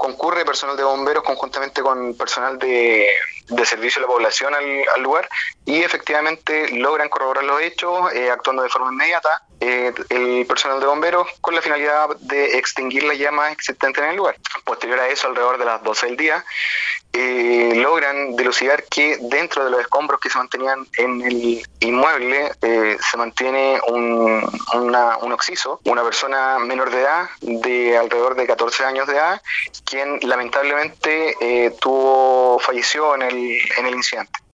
concurre personal de bomberos conjuntamente con personal de servicio a la población al lugar, y efectivamente logran corroborar los hechos, actuando de forma inmediata el personal de bomberos con la finalidad de extinguir las llamas existentes en el lugar. Posterior a eso, alrededor de las 12 del día, logran dilucidar que dentro de los escombros que se mantenían en el inmueble se mantiene un occiso, una persona menor de edad, de alrededor de 14 años de edad, quien lamentablemente falleció en el incidente.